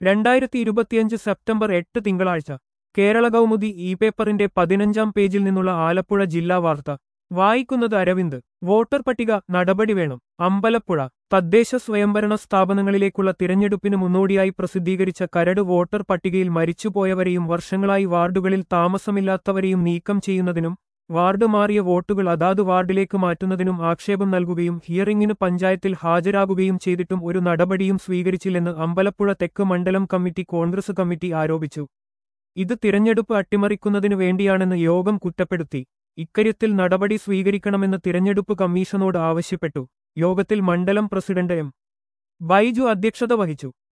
2025 September 8 തിങ്കളാഴ്ച Kerala Kaumudi E പേപ്പറിന്റെ 15-ാം പേജിൽ നിന്നുള്ള ആലപ്പുഴ ജില്ലാ വാർത്ത വായിക്കുന്നത് അരവിന്ദ്. വോട്ടർ പട്ടിക നടപടി വേണം. അമ്പലപ്പുഴ തദ്ദേശ സ്വയംഭരണ സ്ഥാപനങ്ങളിലേക്കുള്ള തിരഞ്ഞെടുപ്പിന് മുന്നോടിയായി പ്രസിദ്ധീകരിച്ച കരട് വോട്ടർ പട്ടികയിൽ മരിച്ചുപോയവരെയും വർഷങ്ങളായി വാർഡുകളിൽ താമസമില്ലാത്തവരെയും നീക്കം ചെയ്യുന്നതിനും വാർഡ് മാറിയ വോട്ടുകൾ അതാത് വാർഡിലേക്ക് മാറ്റുന്നതിനും ആക്ഷേപം നൽകുകയും ഹിയറിംഗിന് പഞ്ചായത്തിൽ ഹാജരാകുകയും ചെയ്തിട്ടും ഒരു നടപടിയും സ്വീകരിച്ചില്ലെന്ന് അമ്പലപ്പുഴ തെക്ക് മണ്ഡലം കമ്മിറ്റി കോൺഗ്രസ് കമ്മിറ്റി ആരോപിച്ചു. ഇത് തിരഞ്ഞെടുപ്പ് അട്ടിമറിക്കുന്നതിനു വേണ്ടിയാണെന്ന് യോഗം കുറ്റപ്പെടുത്തി. ഇക്കാര്യത്തിൽ നടപടി സ്വീകരിക്കണമെന്ന് തിരഞ്ഞെടുപ്പ് കമ്മീഷനോട് ആവശ്യപ്പെട്ടു. യോഗത്തിൽ മണ്ഡലം പ്രസിഡന്റ് എം. ബൈജു അധ്യക്ഷത വഹിച്ചു.